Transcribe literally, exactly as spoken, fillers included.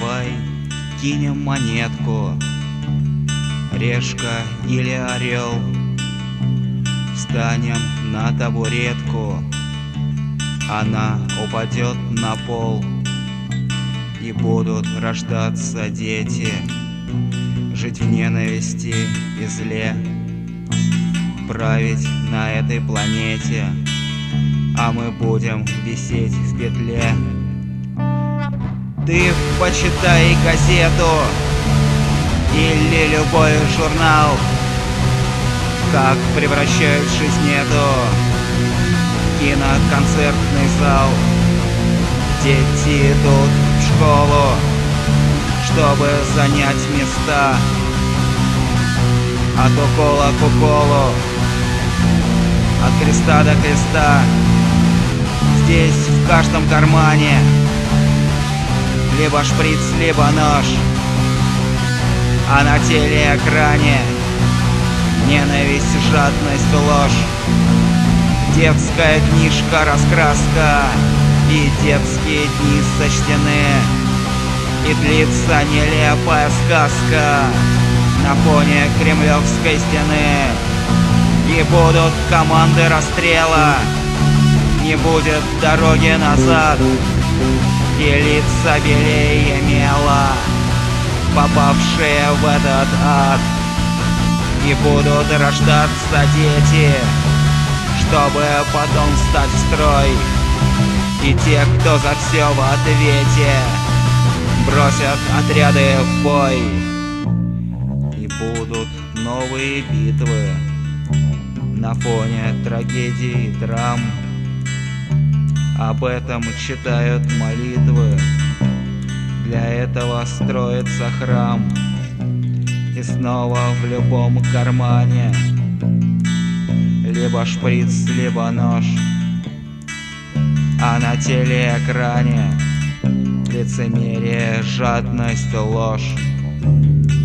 давай кинем монетку, решка или орел. Встанем на табуретку, она упадет на пол, и будут рождаться дети, жить в ненависти и зле, править на этой планете, а мы будем висеть в петле. Ты почитай газету или любой журнал, как превращают жизнь эту в киноконцертный зал. Дети идут в школу, чтобы занять места, от укола к уколу, от креста до креста. Здесь в каждом кармане либо шприц, либо нож, а на телеэкране ненависть, жадность, ложь. Детская книжка, раскраска, и детские дни сочтены, и длится нелепая сказка на фоне кремлевской стены. И будут команды расстрела, не будет дороги назад, и лица белее мела, попавшие в этот ад. И будут рождаться дети, чтобы потом встать в строй, и те, кто за все в ответе, бросят отряды в бой. И будут новые битвы на фоне трагедий и драм. Об этом читают молитвы, для этого строится храм. И снова в любом кармане либо шприц, либо нож, а на телеэкране лицемерие, жадность, ложь.